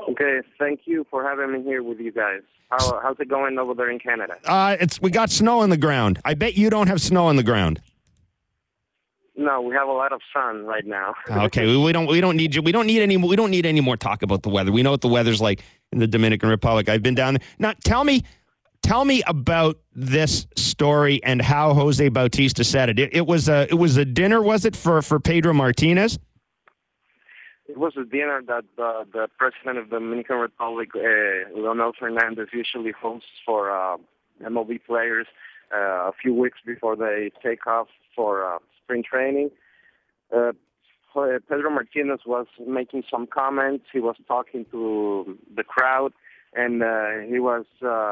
Okay, thank you for having me here with you guys. How's it going over there in Canada? We got snow on the ground. I bet you don't have snow on the ground. No, we have a lot of sun right now. Okay, we don't need you. We don't need any more talk about the weather. We know what the weather's like in the Dominican Republic. I've been down there. Now tell me about this story and how Jose Bautista said it. It was a dinner, was it, for Pedro Martinez? It was a dinner that the president of the Dominican Republic, Leonel Fernandez, usually hosts for MLB players a few weeks before they take off for spring training. Pedro Martinez was making some comments. He was talking to the crowd, and he was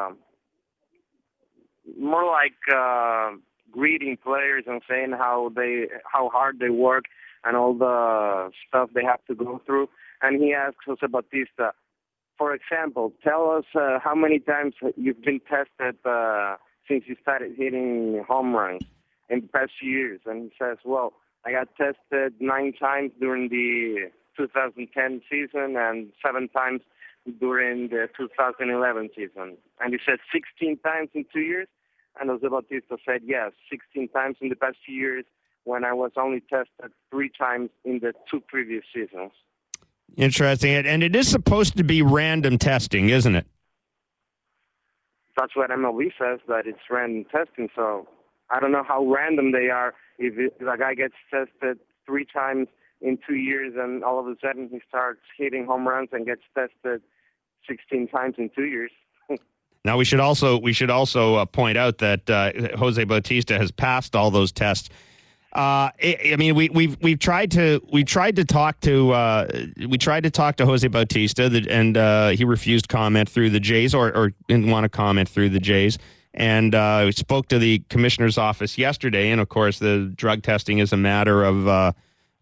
more like greeting players and saying how hard they work and all the stuff they have to go through. And he asked Jose Bautista, for example, tell us how many times you've been tested since you started hitting home runs in the past few years. And he says, well, I got tested 9 times during the 2010 season and 7 times during the 2011 season. And he said 16 times in 2 years. And Jose Bautista said, yes, 16 times in the past few years, when I was only tested 3 times in the 2 previous seasons. Interesting. And it is supposed to be random testing, isn't it? That's what MLB says, that it's random testing. So I don't know how random they are. If a guy gets tested 3 times in 2 years and all of a sudden he starts hitting home runs and gets tested 16 times in 2 years. Now we should also point out that Jose Bautista has passed all those tests. I mean, we've tried to talk to Jose Bautista, and he refused comment through the Jays, or didn't want to comment through the Jays. And we spoke to the commissioner's office yesterday, and of course, the drug testing is a matter of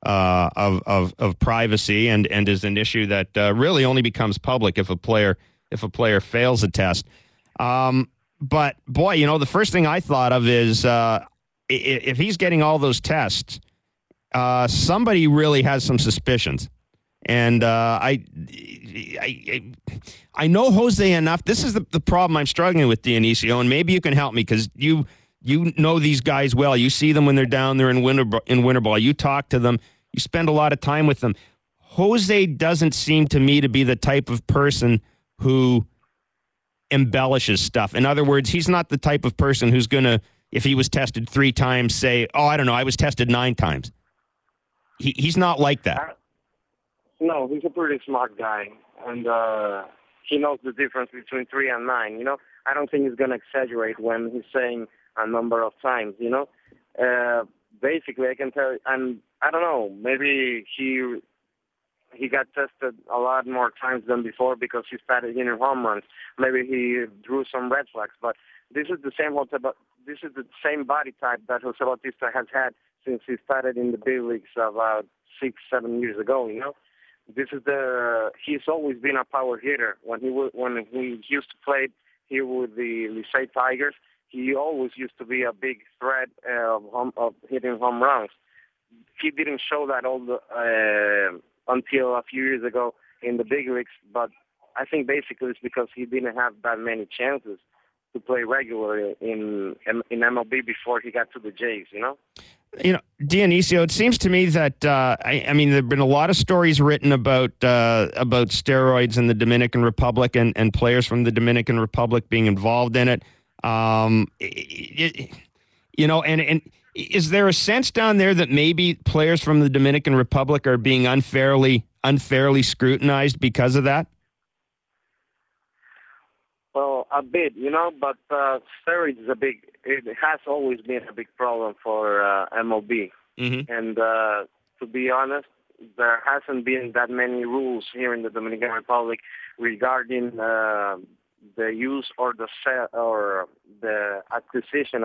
privacy, and is an issue that really only becomes public if a player fails a test. But boy, the first thing I thought of is, if he's getting all those tests, somebody really has some suspicions. And I know Jose enough. This is the problem I'm struggling with, Dionisio, and maybe you can help me because you know these guys well. You see them when they're down there in winter ball. You talk to them. You spend a lot of time with them. Jose doesn't seem to me to be the type of person who embellishes stuff. In other words, he's not the type of person who's going to, if he was tested 3 times, say, oh, I don't know, I was tested 9 times. He's not like that. No, he's a pretty smart guy, and he knows the difference between 3 and 9, I don't think he's going to exaggerate when he's saying a number of times, Basically, I can tell, and I don't know, maybe he got tested a lot more times than before because he started hitting home runs. Maybe he drew some red flags, but this is the same body type that Jose Bautista has had since he started in the big leagues about 6-7 years ago. He's always been a power hitter. When he used to play here with the Licey Tigers, he always used to be a big threat of hitting home runs. He didn't show that until a few years ago in the big leagues, but I think basically it's because he didn't have that many chances to play regularly in MLB before he got to the Jays, Dionisio, it seems to me that I mean, there've been a lot of stories written about steroids in the Dominican Republic and players from the Dominican Republic being involved in it. And is there a sense down there that maybe players from the Dominican Republic are being unfairly scrutinized because of that? Well, a bit, but steroids it has always been a big problem for MLB. Mm-hmm. And to be honest, there hasn't been that many rules here in the Dominican Republic regarding the use or the acquisition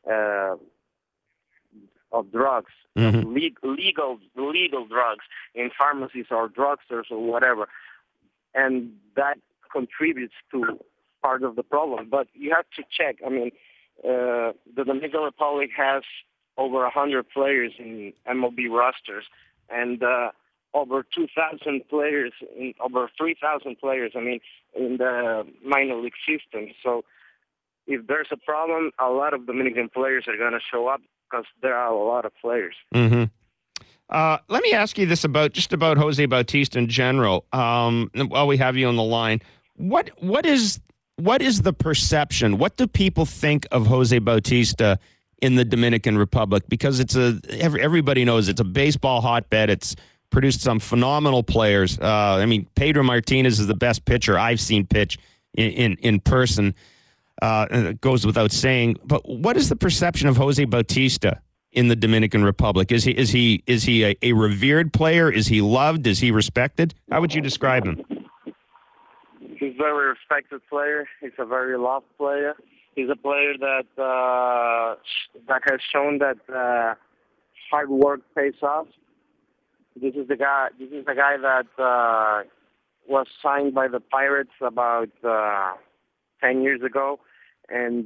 of drugs, mm-hmm. legal drugs in pharmacies or drugstores or whatever, and that contributes to part of the problem. But you have to check. I mean, the Dominican Republic has over 100 players in MLB rosters, and over 2,000 players, over 3,000 players, in the minor league system. So if there's a problem, a lot of Dominican players are going to show up because there are a lot of players. Mm-hmm. Let me ask you this about Jose Bautista in general. While we have you on the line, what is the perception? What do people think of Jose Bautista in the Dominican Republic? Because everybody knows it's a baseball hotbed. It's produced some phenomenal players. Pedro Martinez is the best pitcher I've seen pitch in person. It goes without saying. But what is the perception of Jose Bautista in the Dominican Republic? Is he a revered player? Is he loved? Is he respected? How would you describe him? He's a very respected player. He's a very loved player. He's a player that has shown that hard work pays off. This is the guy that was signed by the Pirates about 10 years ago, and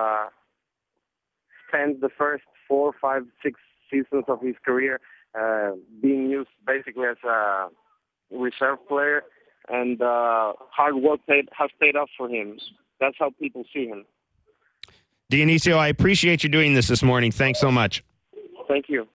spent the first 4, 5, 6 seasons of his career being used basically as a reserve player, and hard work has paid off for him. That's how people see him. Dionisio, I appreciate you doing this morning. Thanks so much. Thank you.